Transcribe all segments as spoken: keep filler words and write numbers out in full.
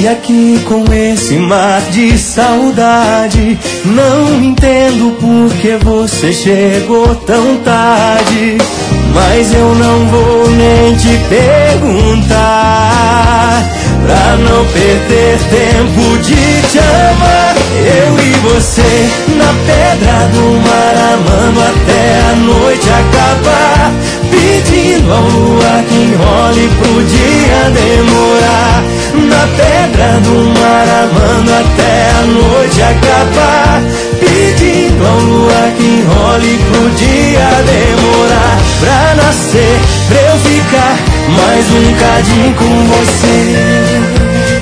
aqui com esse mar de saudade. Não entendo por que você chegou tão tarde, mas eu não vou nem te perguntar, pra não perder tempo de te amar. Eu e você na pedra do mar, amando até a noite acabar, pedindo ao luar que enrole pro dia demorar. Na pedra do mar, amando até a noite acabar, pedindo ao luar que enrole pro dia demorar. Pra nascer, pra eu ficar mais um cadinho com você.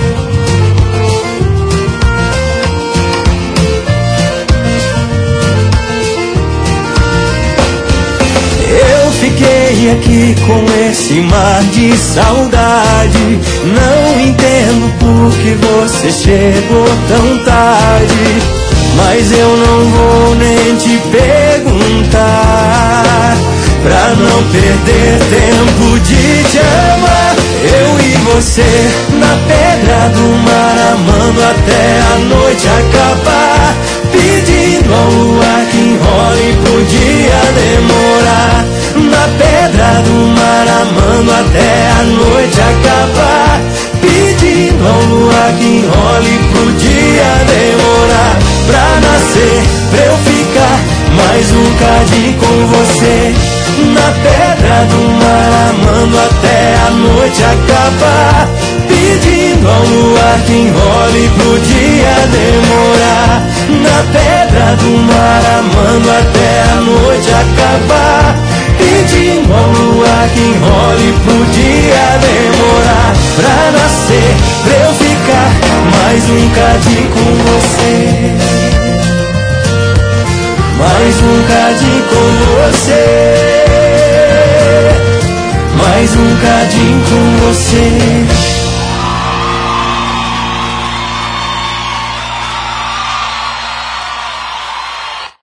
Fiquei aqui com esse mar de saudade. Não entendo por que você chegou tão tarde, mas eu não vou nem te perguntar, pra não perder tempo de te amar. Eu e você na pedra do mar, amando até a noite acabar, pedindo ao luar que enrole pro dia demorar. Na pedra do mar, amando até a noite acabar, pedindo ao luar que enrole pro dia demorar. Pra nascer, pra eu ficar mais um cadinho com você. Na pedra do mar, amando até a noite acabar, pedindo ao luar que enrole pro dia demorar. Na pedra do mar, amando até a noite acabar, pedindo ao luar que enrole pro dia demorar. Pra nascer, pra eu ficar mais um cadinho com você. Mais um cadinho com você. Mais um cadinho com você.